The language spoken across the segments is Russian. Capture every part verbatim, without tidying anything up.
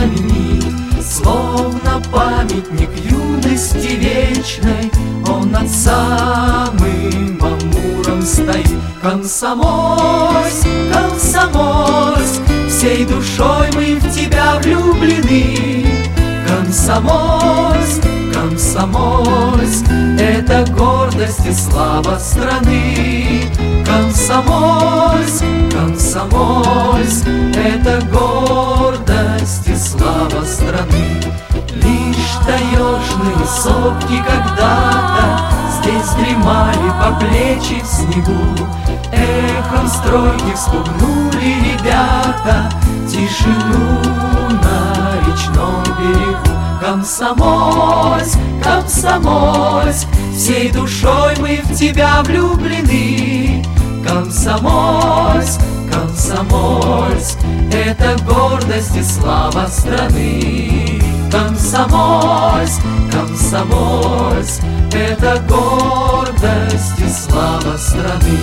знаменит, словно памятник юности вечной. Он над самым Амуром стоит. Комсомольск, Комсомольск, всей душой мы в тебя влюблены. Комсомольск, Комсомольск, это гордость и слава страны. Комсомольск, Комсомольск, это гордость и слава страны. Лишь таежные сопки когда-то здесь дремали по плечи в снегу. Эхом стройки вспугнули ребята тишину на речном берегу. Комсомольск, Комсомольск, всей душой мы в тебя влюблены. Комсомольск, Комсомольск, это гордость и слава страны. Комсомольск, Комсомольск, это гордость и слава страны.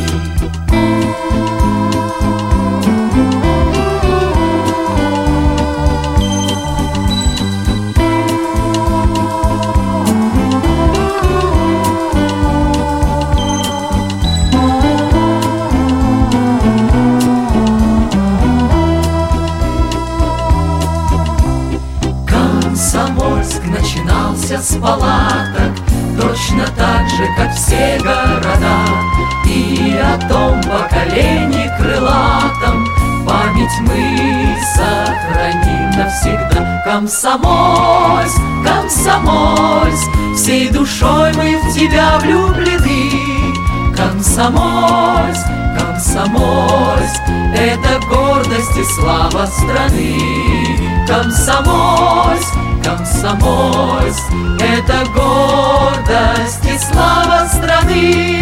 Комсомольск начинался с палаток, точно так же, как все города. И о том поколении крылатом память мы сохраним навсегда. Комсомольск, Комсомольск, всей душой мы в тебя влюблены. Комсомольск, Комсомольск, это гордость и слава страны. Комсомольск, Комсомольск, это гордость и слава страны.